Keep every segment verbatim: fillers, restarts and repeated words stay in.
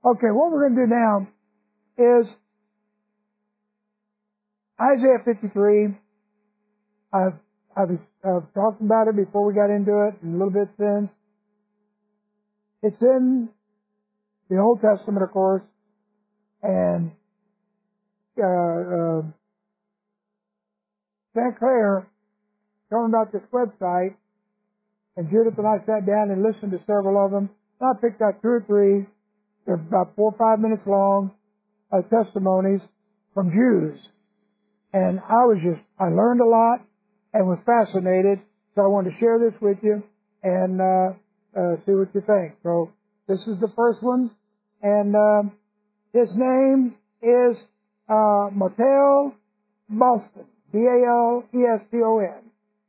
Okay, what we're going to do now is Isaiah fifty-three. I've, I've, I've talked about it before we got into it, and a little bit since. It's in the Old Testament, of course, and uh, uh, Saint Clair told me about this website, and Judith and I sat down and listened to several of them. I picked out two or three. They're about four or five minutes long, uh, testimonies from Jews. And I was just, I learned a lot and was fascinated, so I wanted to share this with you and uh, uh, see what you think. So this is the first one, and uh, his name is uh, Mattel Boston, B A L E S T O N.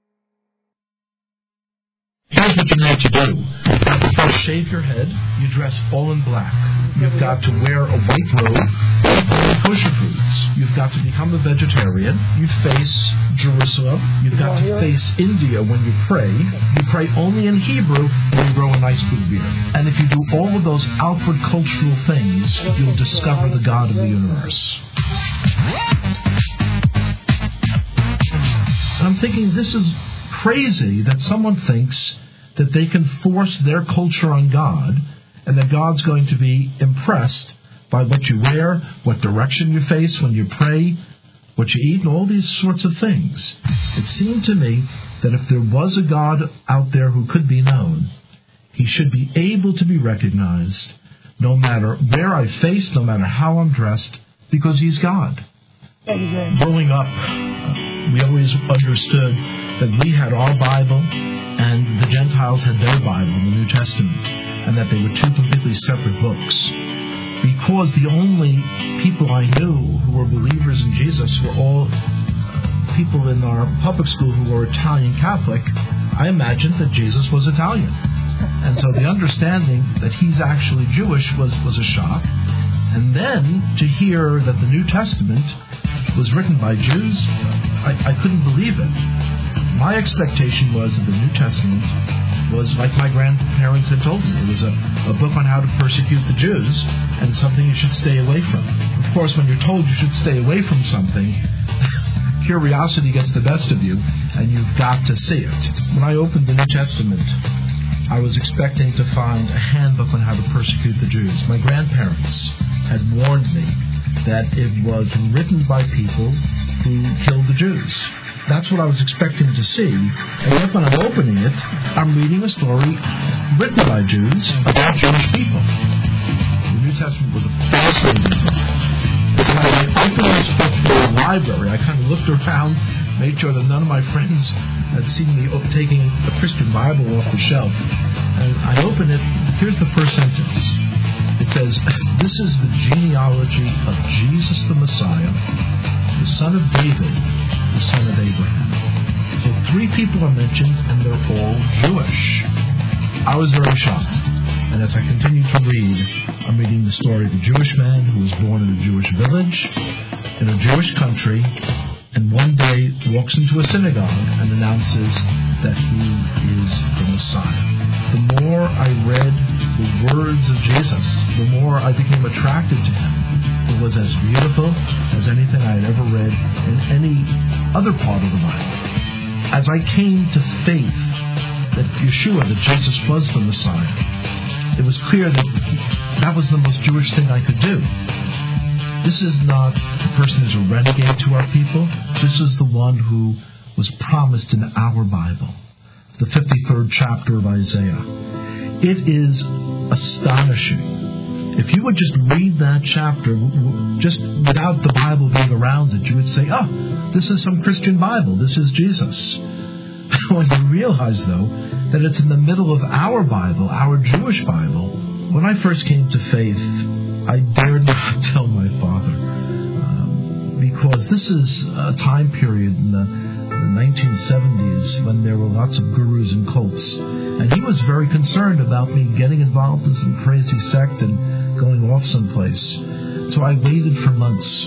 Here's what you need to do. First, shave your head. You dress all in black. You've got to wear a white robe. Kosher foods. You've got to become a vegetarian. You face Jerusalem. You've got to face India when you pray. You pray only in Hebrew, and you grow a nice big beard. And if you do all of those outward cultural things, you'll discover the God of the universe. And I'm thinking, this is crazy that someone thinks that they can force their culture on God, and that God's going to be impressed by what you wear, what direction you face when you pray, what you eat, and all these sorts of things. It seemed to me that if there was a God out there who could be known, he should be able to be recognized no matter where I face, no matter how I'm dressed, because he's God. Growing up, we always understood that we had our Bible and the Gentiles had their Bible, the New Testament, and that they were two completely separate books. Because the only people I knew who were believers in Jesus were all people in our public school who were Italian Catholic, I imagined that Jesus was Italian. And so the understanding that he's actually Jewish was, was a shock. And then to hear that the New Testament was written by Jews, I, I couldn't believe it. My expectation was that the New Testament was like my grandparents had told me. It was a, a book on how to persecute the Jews and something you should stay away from. Of course, when you're told you should stay away from something, curiosity gets the best of you, and you've got to see it. When I opened the New Testament, I was expecting to find a handbook on how to persecute the Jews. My grandparents had warned me that it was written by people who killed the Jews. That's what I was expecting to see. And yet when I'm opening it, I'm reading a story written by Jews about Jewish people. The New Testament was a fascinating book. So when I opened this book to the library, I kind of looked around, made sure that none of my friends had seen me taking a Christian Bible off the shelf. And I opened it. Here's the first sentence. It says, "This is the genealogy of Jesus the Messiah, the son of David, the son of Abraham." So three people are mentioned, and they're all Jewish. I was very shocked. And as I continued to read, I'm reading the story of a Jewish man who was born in a Jewish village, in a Jewish country, and one day walks into a synagogue and announces that he is the Messiah. The more I read the words of Jesus, the more I became attracted to him. It was as beautiful as anything I had ever read in any other part of the Bible. As I came to faith that Yeshua, that Jesus was the Messiah, it was clear that that was the most Jewish thing I could do. This is not the person who's a renegade to our people. This is the one who was promised in our Bible. It's the fifty-third chapter of Isaiah. It is astonishing. If you would just read that chapter, just without the Bible being around it, you would say, oh, this is some Christian Bible. This is Jesus. When you realize, though, that it's in the middle of our Bible, our Jewish Bible, when I first came to faith, I dared not tell my father, um, because this is a time period in the, the nineteen seventies when there were lots of gurus and cults, and he was very concerned about me getting involved in some crazy sect and going off someplace. So I waited for months,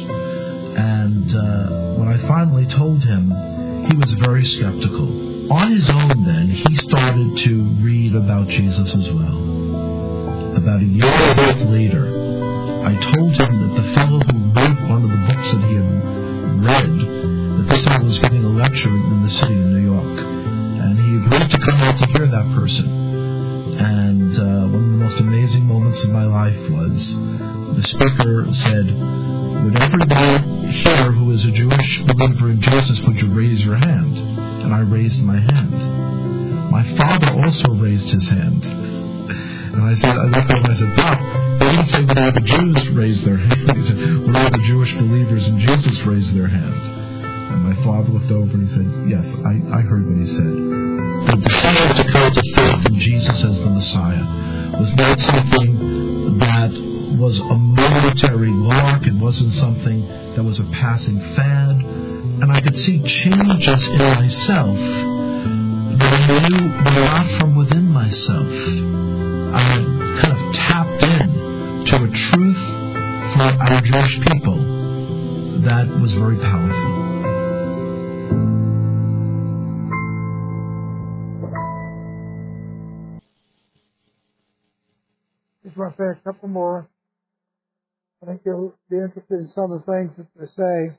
and uh, when I finally told him, he was very skeptical. On his own then, he started to read about Jesus as well. About a year and a half later, I told him that the fellow who wrote one of the books that he had read, that this fellow was giving a lecture in the city of New York. And he agreed to come out to hear that person. And uh, one of the most amazing moments of my life was the speaker said, would everybody here who is a Jewish believer in Jesus, would you raise your hand? And I raised my hand. My father also raised his hand. And I said, I looked at him and I said, Pop, he didn't say would all the Jews raise their hand. He said, would all the Jewish believers in Jesus raise their hand? And my father looked over and he said, yes, I, I heard what he said. The decision to come to faith in Jesus as the Messiah was not something that was a momentary lark. It wasn't something that was a passing fad. And I could see changes in myself that I knew were not from within myself. I had kind of tapped in to a truth for our Jewish people that was very powerful. Just want to say a couple more. I think you'll be interested in some of the things that they say.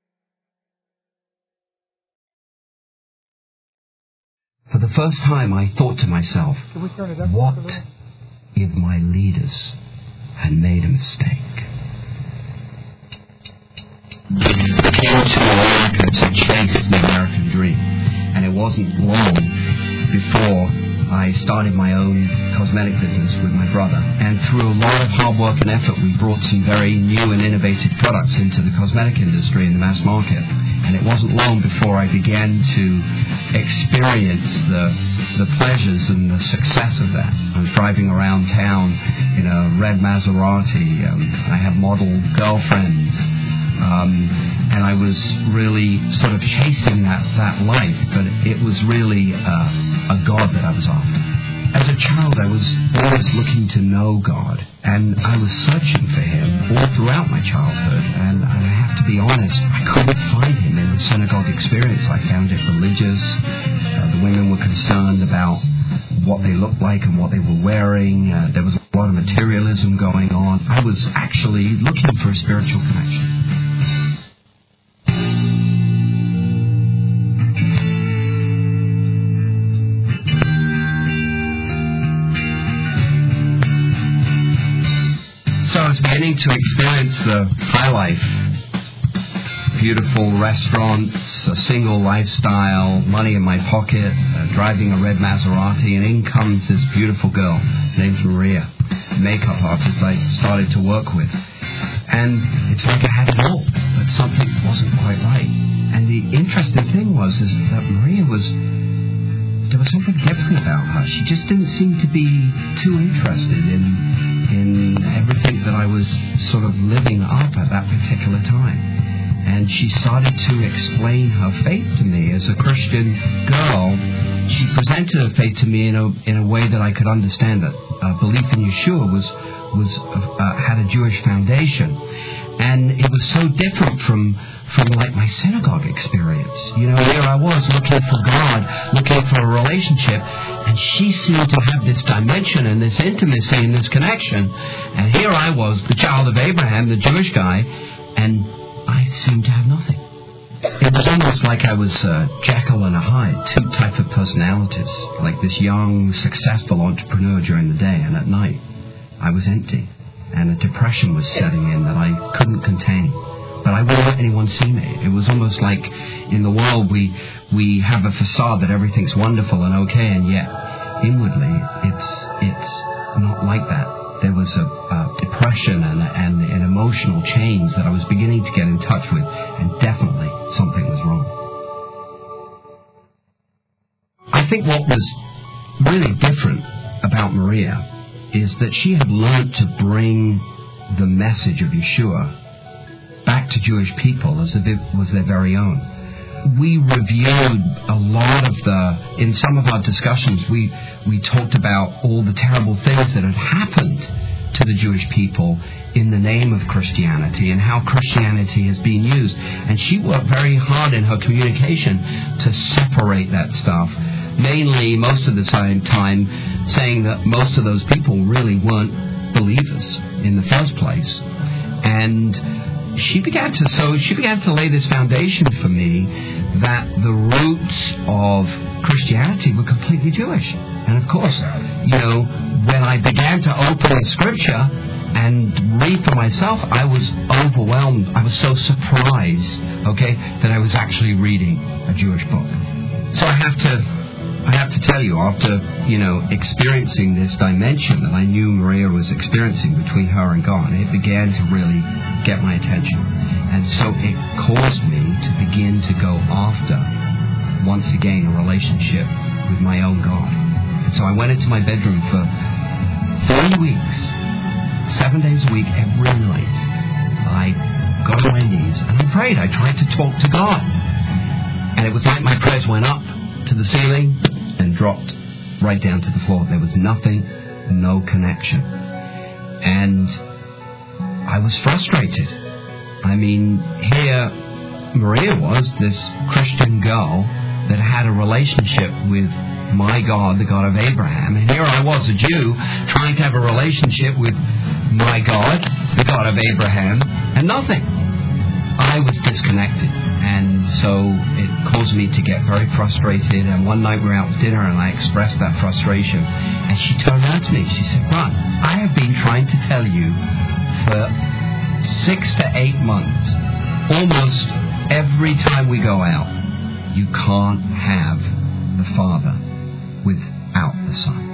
For the first time, I thought to myself, what if my leaders had made a mistake? I came to America to chase the American dream, and it wasn't long before I started my own cosmetic business with my brother. And through a lot of hard work and effort, we brought some very new and innovative products into the cosmetic industry in the mass market. And it wasn't long before I began to experience the the pleasures and the success of that. I was driving around town in a red Maserati. Um, I had model girlfriends. Um, and I was really sort of chasing that, that life, but it was really uh, a God that I was after. As a child, I was always looking to know God, and I was searching for Him all throughout my childhood, and I have to be honest, I couldn't find Him in the synagogue experience. I found it religious. Uh, the women were concerned about what they looked like and what they were wearing. Uh, there was a lot of materialism going on. I was actually looking for a spiritual connection. So I was beginning to experience the high life. Beautiful restaurants, a single lifestyle, money in my pocket, uh, driving a red Maserati, and in comes this beautiful girl named Maria, a makeup artist I started to work with. And it's like I had it all, but something wasn't quite right. And the interesting thing was is that Maria was, there was something different about her. She just didn't seem to be too interested in in everything that I was sort of living up at that particular time. And she started to explain her faith to me as a Christian girl. She presented her faith to me in a in a way that I could understand it. Uh, belief in Yeshua was was uh, had a Jewish foundation, and it was so different from from like my synagogue experience. You know, here I was looking for God, looking for a relationship, and she seemed to have this dimension and this intimacy and this connection. And here I was, the child of Abraham, the Jewish guy, and I seemed to have nothing. It was almost like I was a Jekyll and a Hyde, two types of personalities, like this young, successful entrepreneur during the day, and at night I was empty, and a depression was setting in that I couldn't contain. But I wouldn't let anyone see me. It was almost like in the world we we have a facade that everything's wonderful and okay, and yet inwardly it's it's not like that. There was a, a depression and, and an emotional change that I was beginning to get in touch with, and definitely something was wrong. I think what was really different about Maria is that she had learned to bring the message of Yeshua back to Jewish people as if it was their very own. We reviewed a lot of the, in some of our discussions, we, we talked about all the terrible things that had happened to the Jewish people in the name of Christianity and how Christianity has been used. And she worked very hard in her communication to separate that stuff, mainly most of the time saying that most of those people really weren't believers in the first place. And she began to, so she began to lay this foundation for me that the roots of Christianity were completely Jewish. And of course, you know, when I began to open the scripture and read for myself, I was overwhelmed. I was so surprised, okay, that I was actually reading a Jewish book. So I have to I have to tell you, after, you know, experiencing this dimension that I knew Maria was experiencing between her and God, it began to really get my attention. And so it caused me to begin to go after, once again, a relationship with my own God. And so I went into my bedroom for three weeks, seven days a week, every night. I got on my knees and I prayed. I tried to talk to God. And it was like my prayers went up to the ceiling and dropped right down to the floor. There was nothing, no connection. And I was frustrated. I mean, here Maria was, this Christian girl that had a relationship with my God, the God of Abraham. And here I was, a Jew, trying to have a relationship with my God, the God of Abraham, and nothing. I was disconnected. And so it caused me to get very frustrated. And one night we were out for dinner and I expressed that frustration. And she turned around to me. She said, "Ron, I have been trying to tell you for six to eight months, almost every time we go out, you can't have the Father without the Son."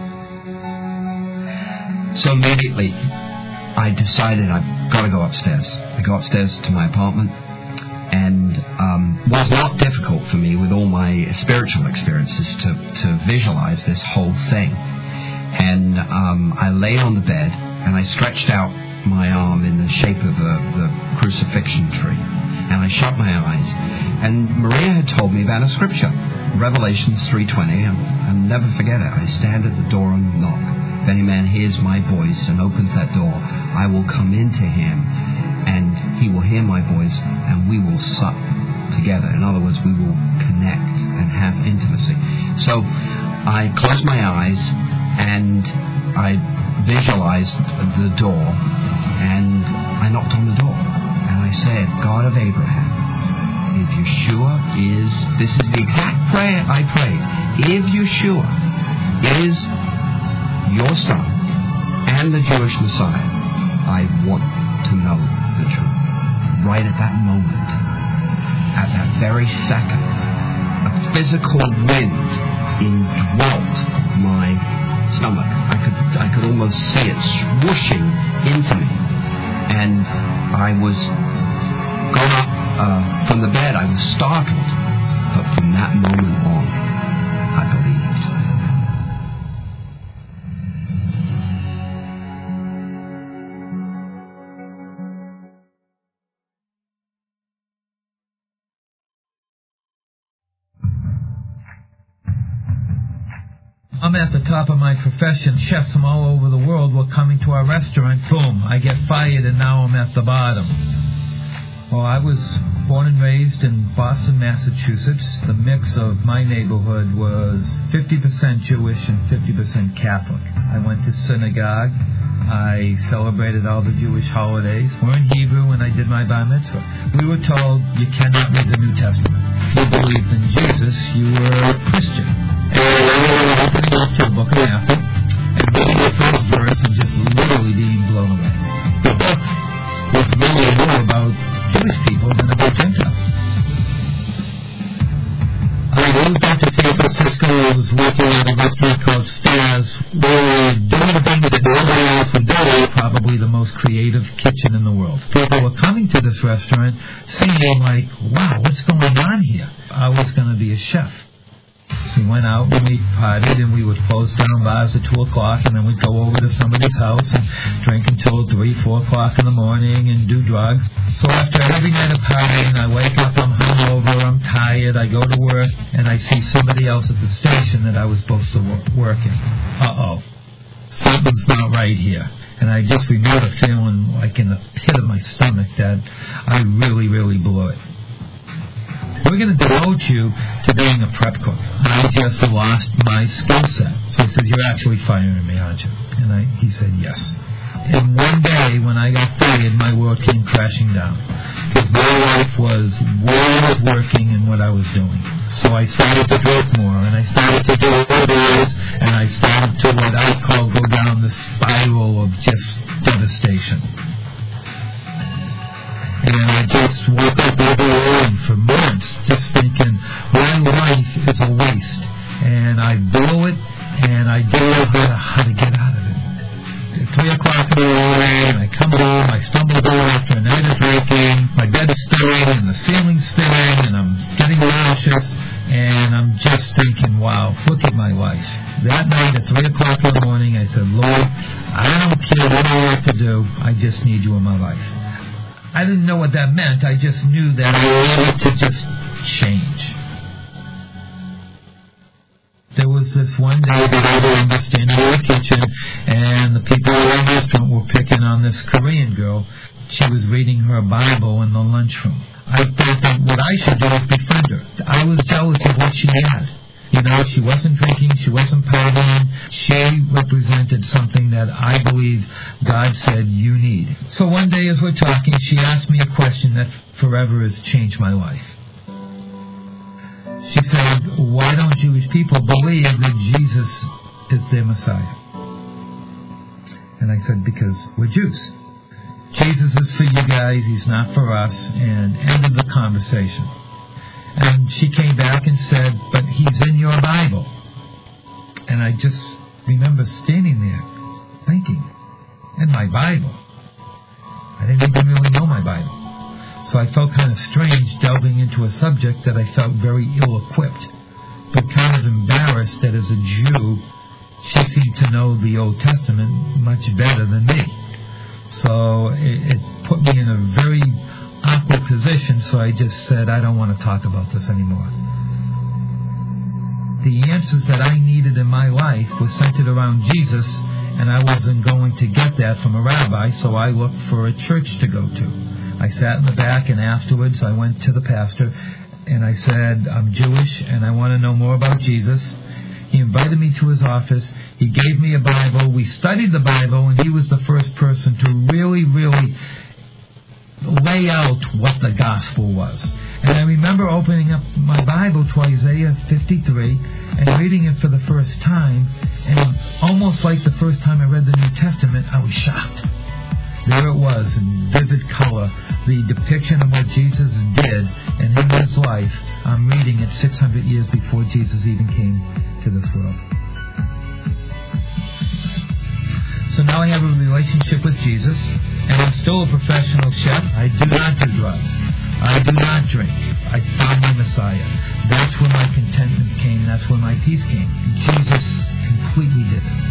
So immediately I decided I've got to go upstairs. I go upstairs to my apartment. And um, it was not difficult for me with all my spiritual experiences to, to visualize this whole thing. And um, I lay on the bed and I stretched out my arm in the shape of a, the crucifixion tree. And I shut my eyes. And Maria had told me about a scripture, Revelations three twenty. And I'll never forget it. I stand at the door and knock. If any man hears my voice and opens that door, I will come into him. And he will hear my voice, and we will sup together. In other words, we will connect and have intimacy. So I closed my eyes, and I visualized the door, and I knocked on the door. And I said, "God of Abraham, if Yeshua is," this is the exact prayer I prayed, "if Yeshua is your son and the Jewish Messiah, I want to know the truth." Right at that moment, at that very second, a physical wind indwelt my stomach. I could I could almost see it swooshing into me. And I was gone up uh, from the bed. I was startled. But from that moment on, I believed. I'm at the top of my profession. Chefs from all over the world were coming to our restaurant. Boom, I get fired and now I'm at the bottom. Well, I was born and raised in Boston, Massachusetts. The mix of my neighborhood was fifty percent Jewish and fifty percent Catholic. I went to synagogue. I celebrated all the Jewish holidays. We're in Hebrew and I did my bar mitzvah. We were told you cannot read the New Testament. You believed in Jesus, you were a Christian. And I opened up to the book of Matthew and reading the first verse and just literally being blown away. The book was really more about Jewish people than about Gentiles. I moved out to San Francisco. I was working at a restaurant called Stairs. We were doing things that nobody else would do. Probably the most creative kitchen in the world. People were coming to this restaurant saying, like, "Wow, what's going on here?" I was going to be a chef. We went out and we partied and we would close down bars at two o'clock and then we'd go over to somebody's house and drink until three, four o'clock in the morning and do drugs. So after every night of partying, I wake up, I'm hungover, I'm tired, I go to work and I see somebody else at the station that I was supposed to work in. Uh-oh. Something's not right here. And I just remember feeling like in the pit of my stomach that I really, really blew it. We're going to devote you to being a prep cook. I just lost my skill set. So he says, "You're actually firing me, aren't you?" And I, he said, "Yes." And one day when I got fired, my world came crashing down. Because my life was where I was working and what I was doing. So I started to drink more, and I started to do overdose, and I started to what I call go down the spiral of just devastation. And I just woke up overwhelmed for months, just thinking, my life is a waste. And I blew it, and I didn't know how to, how to get out of it. At three o'clock in the morning, I come home, I stumble home after a night of drinking, my bed's spinning, and the ceiling's spinning, and I'm getting nauseous, and I'm just thinking, wow, look at my life. That night at three o'clock in the morning, I said, Lord, I don't care what I have to do, I just need you in my life. I didn't know what that meant. I just knew that I needed to just change. There was this one day that I was standing in the kitchen, and the people in the restaurant were picking on this Korean girl. She was reading her Bible in the lunchroom. I thought that what I should do is befriend her. I was jealous of what she had. You know, she wasn't drinking, she wasn't partying. She represented something that I believe God said you need. So one day as we're talking, she asked me a question that forever has changed my life. She said, why don't Jewish people believe that Jesus is their Messiah? And I said, because we're Jews. Jesus is for you guys, he's not for us, and ended the conversation. And she came back and said, but he's in your Bible. And I just remember standing there thinking, in my Bible? I didn't even really know my Bible. So I felt kind of strange delving into a subject that I felt very ill-equipped, but kind of embarrassed that as a Jew, she seemed to know the Old Testament much better than me. So it, it put me in a very awkward position, so I just said, I don't want to talk about this anymore. The answers that I needed in my life were centered around Jesus, and I wasn't going to get that from a rabbi, so I looked for a church to go to. I sat in the back, and afterwards I went to the pastor, and I said, I'm Jewish, and I want to know more about Jesus. He invited me to his office. He gave me a Bible. We studied the Bible, and he was the first person to really, really lay out what the gospel was. And I remember opening up my Bible to Isaiah fifty-three and reading it for the first time, and almost like the first time I read the New Testament, I was shocked. There it was in vivid color, the depiction of what Jesus did and in his life. I'm reading it six hundred years before Jesus even came to this world. So now I have a relationship with Jesus, and I'm still a professional chef. I do not do drugs. I do not drink. I found my Messiah. That's where my contentment came. That's where my peace came. Jesus completely did it.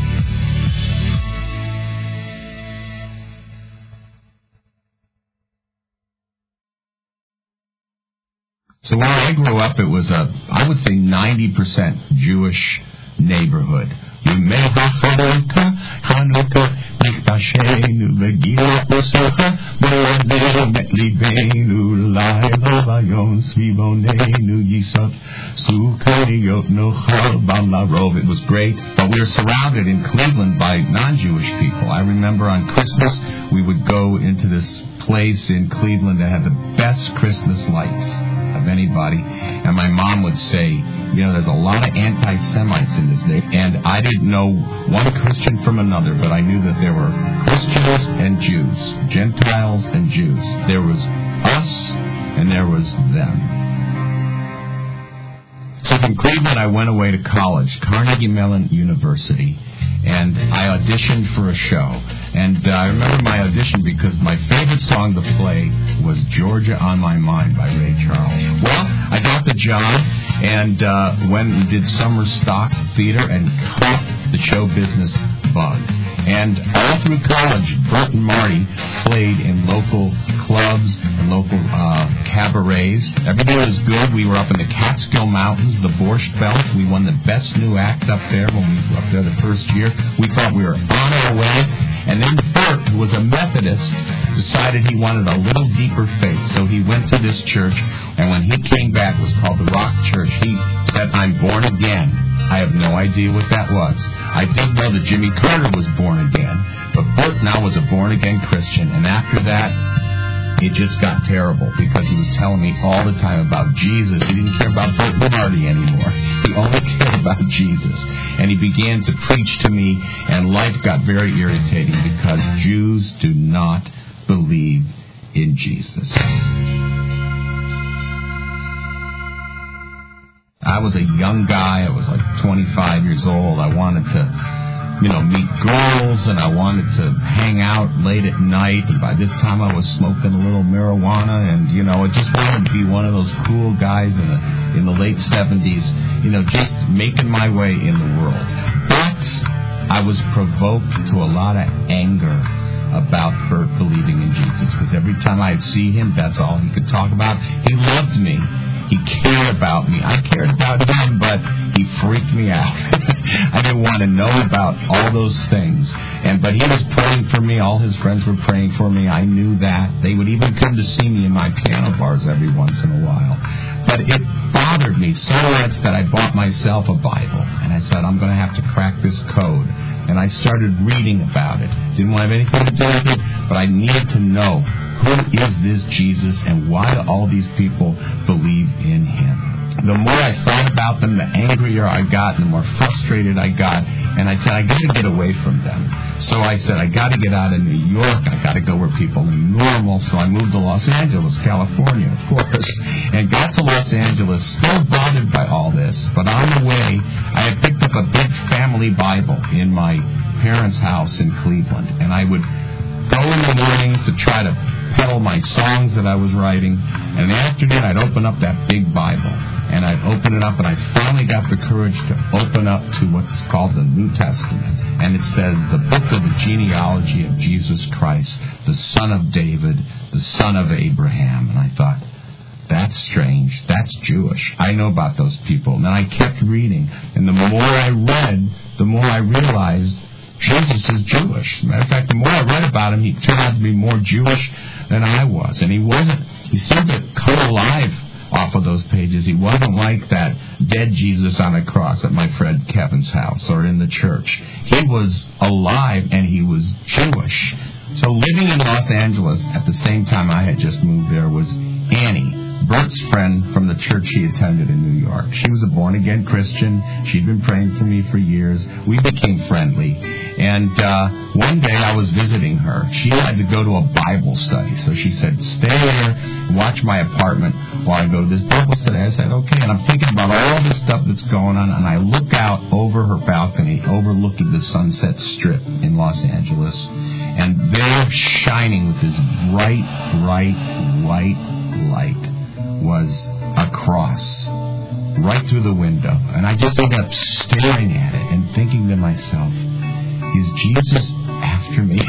So when I grew up, it was a, I would say, ninety percent Jewish neighborhood. It was great, but we were surrounded in Cleveland by non-Jewish people. I remember on Christmas, we would go into this place in Cleveland that had the best Christmas lights of anybody, and my mom would say, you know, there's a lot of anti-Semites in this neighborhood, and I didn't know one Christian from another, but I knew that there were Christians and Jews, Gentiles and Jews. There was us, and there was them. So from Cleveland, I went away to college, Carnegie Mellon University, and I auditioned for a show. And uh, I remember my audition because my favorite song to play was Georgia on My Mind by Ray Charles. Well, I got the job and uh, went and did summer stock theater and caught the show business bug. And all through college, Bert and Marty played in local clubs and local uh, cabarets. Everything was good. We were up in the Catskill Mountains, the Borscht Belt. We won the best new act up there when we were up there the first year. We thought we were on our way. And then Bert, who was a Methodist, decided he wanted a little deeper faith. So he went to this church, and when he came back, it was called the Rock Church. He said, I'm born again. I have no idea what that was. I did know that Jimmy Carter was born again, but Bert now was a born-again Christian. And after that, it just got terrible because he was telling me all the time about Jesus. He didn't care about Bert Bernardi anymore. He only cared about Jesus. And he began to preach to me, and life got very irritating because Jews do not believe in Jesus. I was a young guy. I was like twenty-five years old. I wanted to, you know, meet girls, and I wanted to hang out late at night. And by this time, I was smoking a little marijuana, and you know, I just wanted to be one of those cool guys in the in the late seventies. You know, just making my way in the world. But I was provoked to a lot of anger about Bert believing in Jesus, because every time I'd see him, that's all he could talk about. He loved me. He cared about me. I cared about him, but he freaked me out. I didn't want to know about all those things. And but he was praying for me. All his friends were praying for me. I knew that. They would even come to see me in my piano bars every once in a while. But it bothered me so much that I bought myself a Bible. And I said, I'm going to have to crack this code. And I started reading about it. Didn't want to have anything to do with it, but I needed to know, who is this Jesus, and why do all these people believe in him? The more I thought about them, the angrier I got, and the more frustrated I got. And I said, I got to get away from them. So I said, I got to get out of New York. I got to go where people are normal. So I moved to Los Angeles, California, of course, and got to Los Angeles, still bothered by all this. But on the way, I had picked up a big family Bible in my parents' house in Cleveland, and I would go in the morning to try to peddle my songs that I was writing, and in the afternoon I'd open up that big Bible, and I'd open it up, and I finally got the courage to open up to what's called the New Testament, and it says, the book of the genealogy of Jesus Christ, the son of David, the son of Abraham. And I thought, that's strange. That's Jewish. I know about those people. And then I kept reading, and the more I read, the more I realized Jesus is Jewish. As a matter of fact, the more I read about him, he turned out to be more Jewish than I was. And he wasn't, he seemed to come alive off of those pages. He wasn't like that dead Jesus on a cross at my friend Kevin's house or in the church. He was alive, and he was Jewish. So living in Los Angeles at the same time I had just moved there was Annie, Bert's friend from the church he attended in New York. She was a born-again Christian. She'd been praying for me for years. We became friendly. And uh, one day I was visiting her. She had to go to a Bible study. So she said, stay here, watch my apartment while I go to this Bible study. I said, okay. And I'm thinking about all this stuff that's going on. And I look out over her balcony, overlooking the Sunset Strip in Los Angeles. And there, shining with this bright, bright, white light, was a cross right through the window. And I just ended up staring at it and thinking to myself, is Jesus after me?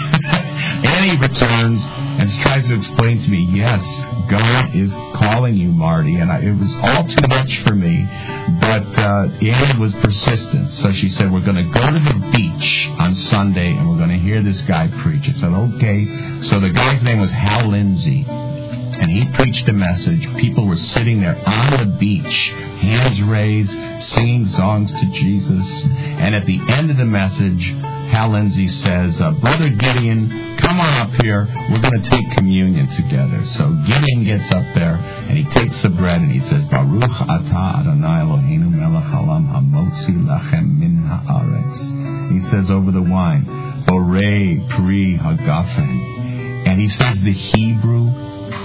Annie returns and tries to explain to me, yes, God is calling you, Marty. And I, it was all too much for me. But uh, Annie was persistent. So she said, we're going to go to the beach on Sunday, and we're going to hear this guy preach. I said, okay. So the guy's name was Hal Lindsey. And he preached a message. People were sitting there on the beach, hands raised, singing songs to Jesus. And at the end of the message, Hal Lindsey says, uh, Brother Gideon, come on up here. We're going to take communion together. So Gideon gets up there, and he takes the bread, and he says, Baruch atah Adonai Eloheinu melech haolam hamotzi lachem min haaretz. He says over the wine, Borei pri hagafen. And he says the Hebrew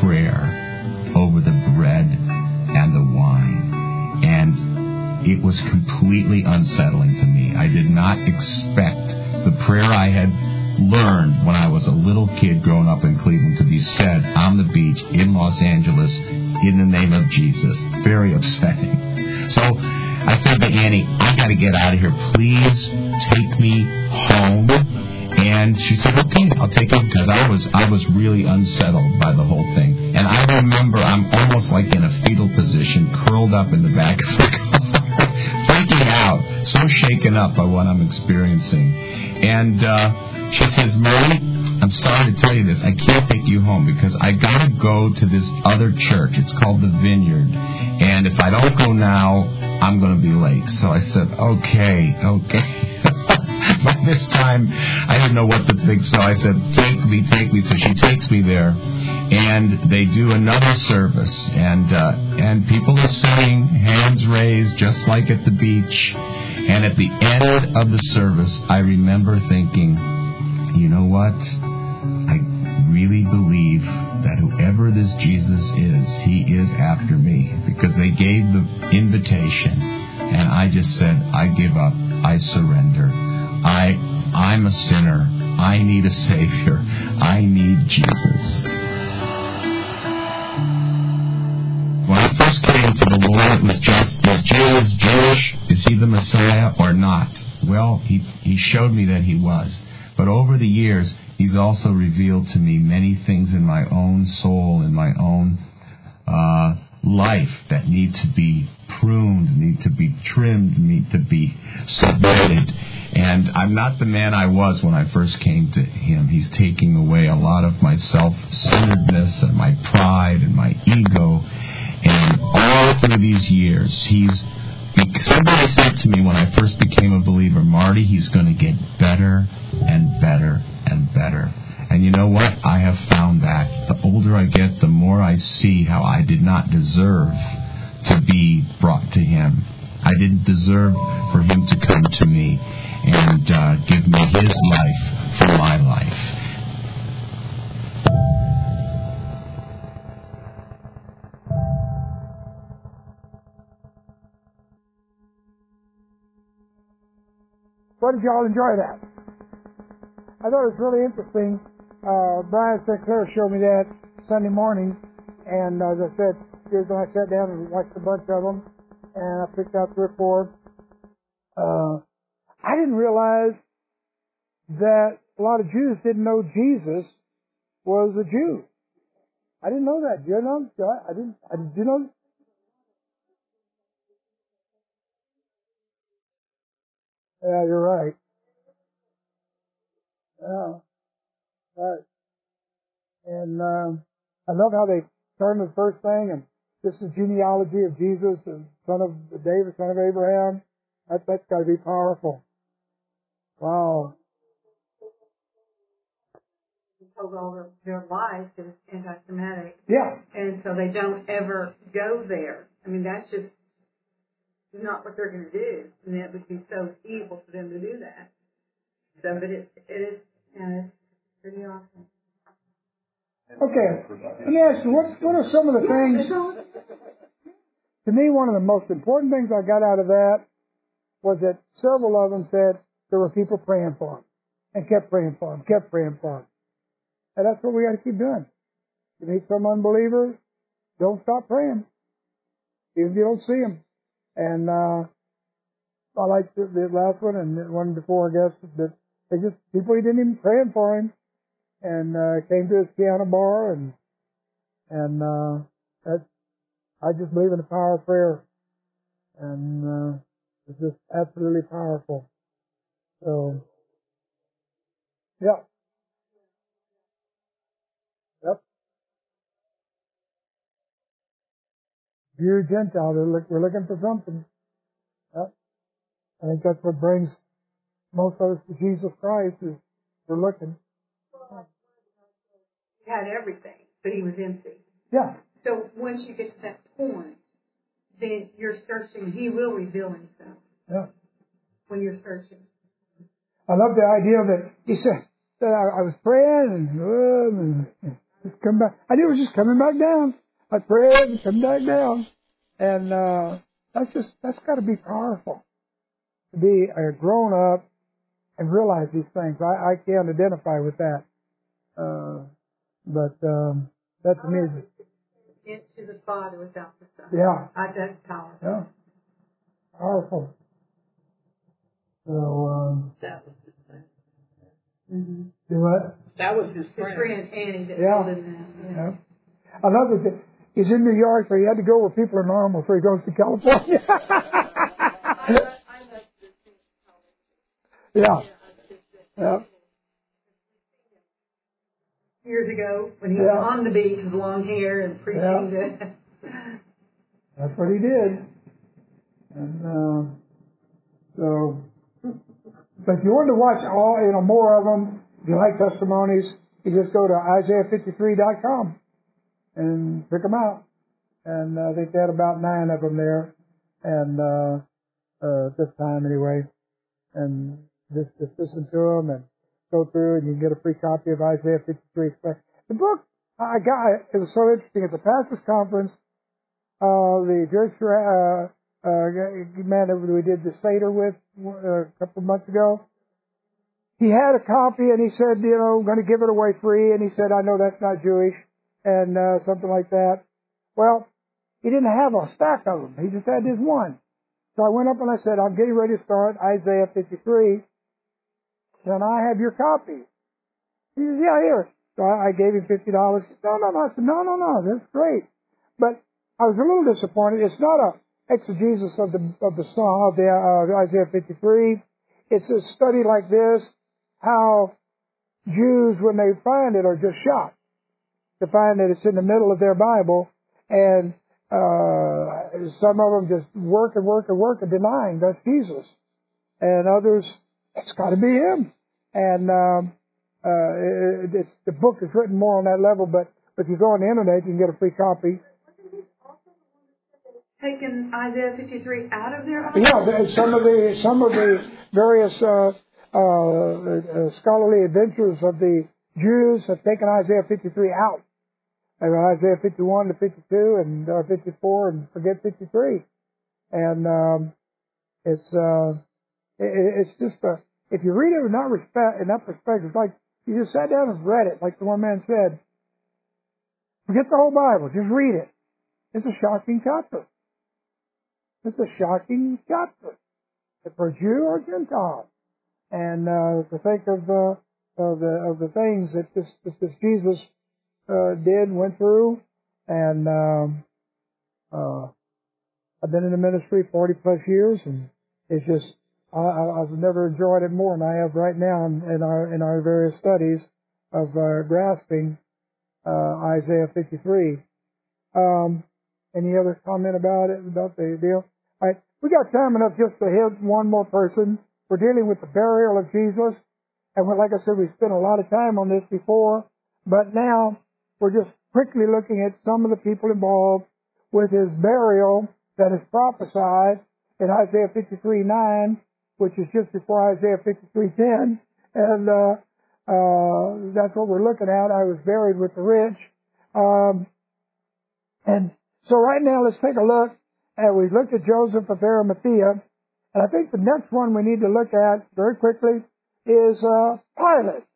prayer over the bread and the wine, and it was completely unsettling to me. I did not expect the prayer I had learned when I was a little kid growing up in Cleveland to be said on the beach in Los Angeles in the name of Jesus. Very upsetting. So I said to Annie, I got to get out of here. Please take me home. And she said, okay, I'll take it, because I was I was really unsettled by the whole thing. And I remember I'm almost like in a fetal position, curled up in the back of the car, freaking out, so shaken up by what I'm experiencing. And uh, she says, Murray, I'm sorry to tell you this, I can't take you home, because I got to go to this other church. It's called the Vineyard. And if I don't go now, I'm going to be late. So I said, okay, okay. by this time, I didn't know what to think, so I said, take me, take me. So she takes me there, and they do another service, and uh, and people are singing, hands raised, just like at the beach. And at the end of the service, I remember thinking, you know what? I really believe that whoever this Jesus is, he is after me, because they gave the invitation, and I just said, I give up, I surrender. I, I'm a sinner. I need a Savior. I need Jesus. When I first came to the Lord, it was just, is Jesus Jewish? Is he the Messiah or not? Well, he, he showed me that he was. But over the years, he's also revealed to me many things in my own soul, in my own uh, life that need to be pruned, need to be trimmed, need to be submitted. And I'm not the man I was when I first came to him. He's taking away a lot of my self-centeredness and my pride and my ego. And all through these years, he's... Somebody said to me when I first became a believer, Marty, he's going to get better and better and better. And you know what? I have found that. The older I get, the more I see how I did not deserve to be brought to him. I didn't deserve for him to come to me and uh, give me his life for my life. So did y'all enjoy that? I thought it was really interesting. Uh, Brian Sinclair showed me that Sunday morning, and as I said, here's when I sat down and watched a bunch of them, and I picked out three or four. Uh, I didn't realize that a lot of Jews didn't know Jesus was a Jew. I didn't know that. You know? I didn't. I did you know? Yeah, you're right. Yeah, right. And um, I love how they turn the first thing, and this is genealogy of Jesus, the son of David, son of Abraham. That, that's got to be powerful. Wow. Told all their, their lives that it's anti-Semitic. Yeah. And so they don't ever go there. I mean, that's just not what they're going to do. And that would be so evil for them to do that. So, but it, it is, yeah, it's pretty awesome. Okay. Let me ask you, what, what are some of the things, to me, one of the most important things I got out of that was that several of them said there were people praying for them, and kept praying for them, kept praying for them. And that's what we got to keep doing. You meet some unbeliever, don't stop praying, even if you don't see them. And uh, I like the, the last one and the one before, I guess, that they just, people he didn't even praying for him, and uh, came to his piano bar, and and uh, that, I just believe in the power of prayer, and uh, it's just absolutely powerful. So, yeah. Yep. Jew, Gentile, they're look, we're looking for something. Yep. I think that's what brings most of us to Jesus Christ, is we're looking. He had everything, but he was empty. Yeah. So once you get to that point, then you're searching. He will reveal himself. Yeah. When you're searching. I love the idea that he said that I, I was praying and, uh, and just come back. I knew it was just coming back down. I prayed and come back down, and uh, that's just that's got to be powerful to be a grown up and realize these things. I, I can't identify with that, uh, but um, that's amazing. Into the Father without the Son. Yeah, I, that's powerful. yeah, powerful. So um, That was his friend. Mm-hmm. Do what? That was his friend. His friend Annie that Yeah. told him that. Yeah. Yeah. I love it that he's in New York, so he had to go where people are normal, so he goes to California. Yeah. Yeah. Years ago, when he Yeah. was on the beach with long hair and preaching Yeah. to... That's what he did. And uh, so, But if you want to watch all, you know, more of them, if you like testimonies, you just go to Isaiah fifty-three dot com and pick them out. And uh, I think they had about nine of them there, and uh, uh, this time anyway. And just, just listen to them and go through, and you can get a free copy of Isaiah fifty-three. The book I got, it was so interesting. At the pastors' conference, uh, the Jewish uh, uh, man that we did the Seder with uh, a couple of months ago, he had a copy, and he said, you know, I'm going to give it away free. And he said, I know that's not Jewish, and uh, something like that. Well, he didn't have a stack of them. He just had this one. So I went up and I said, I'm getting ready to start Isaiah fifty-three. Can I have your copy? He said, yeah, here. So I, I gave him fifty dollars. He said, no, no, no. I said, no, no, no. That's great. But I was a little disappointed. It's not a exegesis of the of the song of the uh, Isaiah fifty-three. It's a study like this, how Jews, when they find it, are just shocked to find that it's in the middle of their Bible, and uh, some of them just work and work and work and denying that's Jesus, and others, it's got to be him. And um, uh, it, it's, the book is written more on that level, but if you go on the internet, you can get a free copy. Taken Isaiah fifty-three out of their Yeah, some of the some of the various uh, uh, uh, scholarly adventures of the Jews have taken Isaiah fifty-three out. And Isaiah fifty-one to fifty-two and uh, fifty-four, and forget fifty-three. And um, it's uh, it, it's just a, if you read it with not respect in that perspective, it's like you just sat down and read it, like the one man said. Forget the whole Bible, just read it. It's a shocking chapter. It's a shocking chapter for Jew or Gentile. And uh, to think of uh, of the of the things that this this, this Jesus uh, did, went through, and um, uh, I've been in the ministry forty plus years, and it's just I, I've never enjoyed it more than I have right now in, in our in our various studies of uh, grasping uh, Isaiah fifty-three. Um, any other comment about it, about the deal? All right, we got time enough just to hit one more person. We're dealing with the burial of Jesus, and like I said, we spent a lot of time on this before, but now we're just quickly looking at some of the people involved with his burial that is prophesied in Isaiah fifty-three nine, which is just before Isaiah fifty-three ten, and uh, uh, that's what we're looking at. I was buried with the rich. Um, and so right now, let's take a look. And we've looked at Joseph of Arimathea. And I think the next one we need to look at very quickly is uh, Pilate.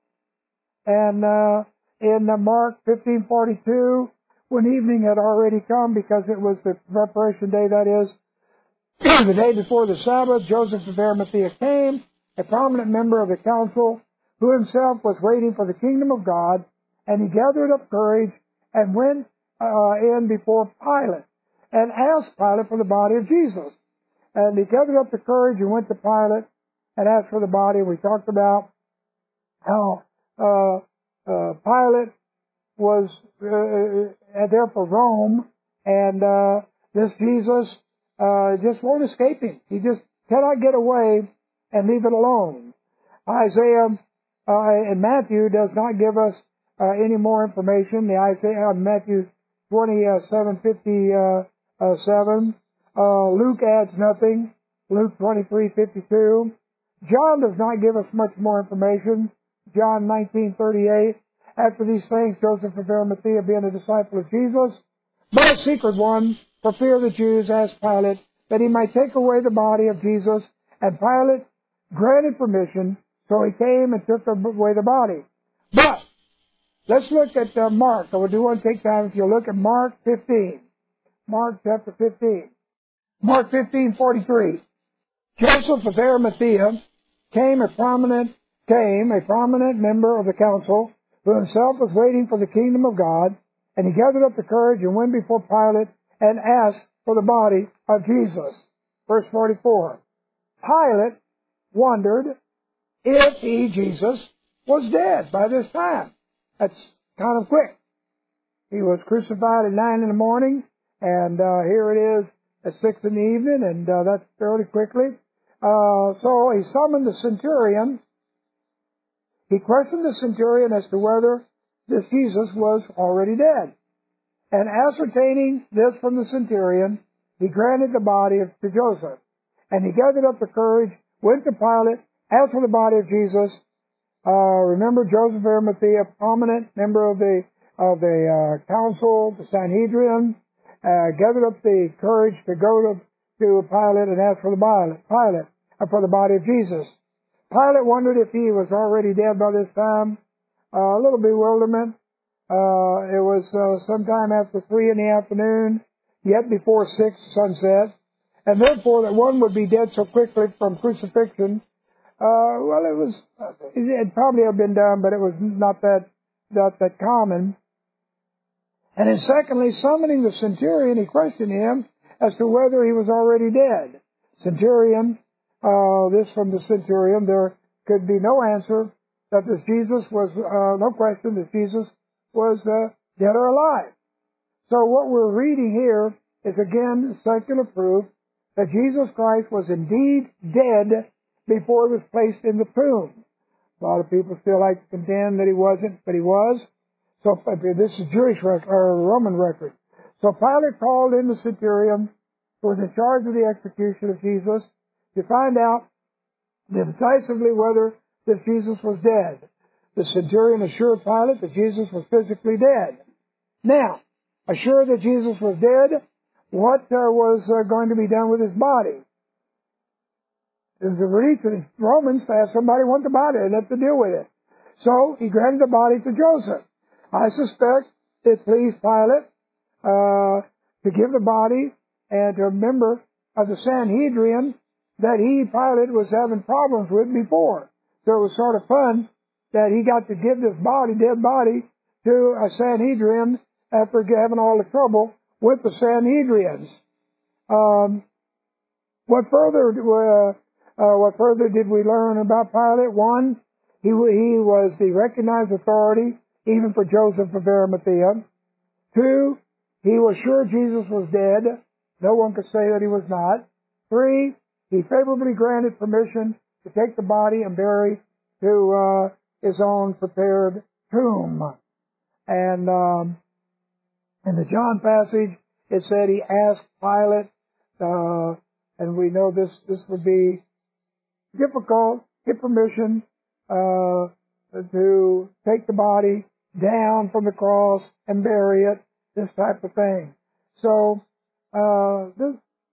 And uh, in uh, Mark fifteen forty-two, when evening had already come, because it was the preparation day, that is, the day before the Sabbath, Joseph of Arimathea came, a prominent member of the council, who himself was waiting for the kingdom of God, and he gathered up courage and went uh, in before Pilate and asked Pilate for the body of Jesus. And he gathered up the courage and went to Pilate and asked for the body. We talked about how uh, uh, Pilate was uh, there for Rome, and uh, this Jesus uh, just won't escape him. He just cannot get away and leave it alone. Isaiah uh, and Matthew does not give us uh, any more information. The Isaiah, uh, Matthew twenty-seven fifty-seven. Uh, Luke adds nothing. Luke twenty-three fifty-two. John does not give us much more information. John nineteen thirty-eight. After these things, Joseph of Arimathea, being a disciple of Jesus, but a secret one, for fear of the Jews, asked Pilate that he might take away the body of Jesus. And Pilate granted permission, so he came and took away the body. But let's look at uh, Mark. I would do want to take time if you look at Mark fifteen. Mark chapter fifteen. Mark fifteen forty-three. Joseph of Arimathea came a prominent came a prominent member of the council, who himself was waiting for the kingdom of God, and he gathered up the courage and went before Pilate and asked for the body of Jesus. Verse forty-four. Pilate wondered if he, Jesus, was dead by this time. That's kind of quick. He was crucified at nine in the morning, and uh, here it is at six in the evening, and uh, that's fairly quickly. Uh, so he summoned the centurion. He questioned the centurion as to whether this Jesus was already dead. And ascertaining this from the centurion, he granted the body of, to Joseph. And he gathered up the courage, went to Pilate, asked for the body of Jesus. Uh, remember Joseph of Arimathea, prominent member of the of the uh, council, the Sanhedrin, uh, gathered up the courage to go to, to Pilate and ask for the body, Pilate, uh, for the body of Jesus. Pilate wondered if he was already dead by this time. Uh, a little bewilderment. Uh, it was uh, sometime after three in the afternoon, yet before six sunset, and therefore that one would be dead so quickly from crucifixion. Uh, well, it was, it, it probably had been done, but it was not that, not that common. And then secondly, summoning the centurion, he questioned him as to whether he was already dead. Centurion, uh, this from the centurion, there could be no answer that this Jesus was, uh, no question that Jesus was, uh, dead or alive. So what we're reading here is again secular proof that Jesus Christ was indeed dead before he was placed in the tomb. A lot of people still like to contend that he wasn't, but he was. So this is Jewish record, or Roman record. So Pilate called in the centurion who was in charge of the execution of Jesus to find out decisively whether this Jesus was dead. The centurion assured Pilate that Jesus was physically dead. Now, assured that Jesus was dead, what uh, was uh, going to be done with his body? It was a relief to the Romans to have somebody want the body and have to deal with it. So he granted the body to Joseph. I suspect it pleased Pilate uh, to give the body and to a member of the Sanhedrin that he, Pilate, was having problems with before. So it was sort of fun that he got to give this body, dead body, to a Sanhedrin after having all the trouble with the Sanhedrians. Um, what further uh, uh, what further did we learn about Pilate? One, he he was the recognized authority even for Joseph of Arimathea. Two, he was sure Jesus was dead. No one could say that he was not. Three, he favorably granted permission to take the body and bury to uh, his own prepared tomb. And um, in the John passage, it said he asked Pilate, uh, and we know this this would be difficult, get permission uh, to take the body down from the cross and bury it, this type of thing. So, uh, this,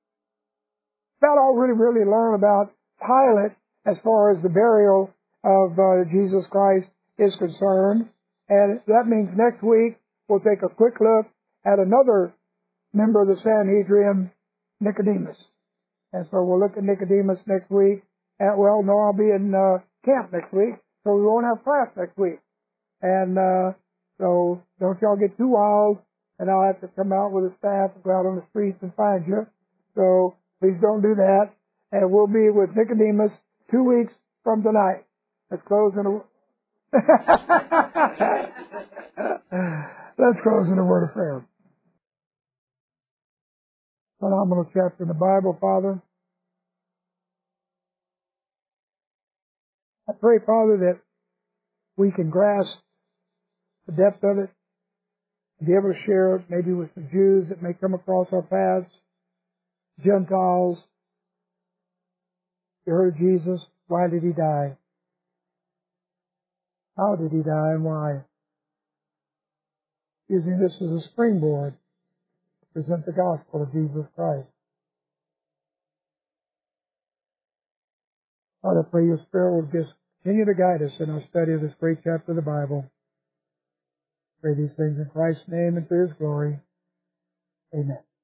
about all really, really learn about Pilate as far as the burial of uh, Jesus Christ is concerned. And that means next week we'll take a quick look at another member of the Sanhedrin, Nicodemus. And so we'll look at Nicodemus next week. And, well, no, I'll be in uh, camp next week, so we won't have class next week. And uh, so don't y'all get too wild, and I'll have to come out with a staff and go out on the streets and find you. So please don't do that. And we'll be with Nicodemus two weeks from tonight. Let's close in a Let's close in a word of prayer. Phenomenal chapter in the Bible, Father. I pray, Father, that we can grasp the depth of it, and be able to share it maybe with the Jews that may come across our paths, Gentiles. You heard Jesus. Why did he die? How did he die and why? Using this as a springboard to present the gospel of Jesus Christ. Father, I pray your Spirit will just continue to guide us in our study of this great chapter of the Bible. Pray these things in Christ's name and for his glory. Amen.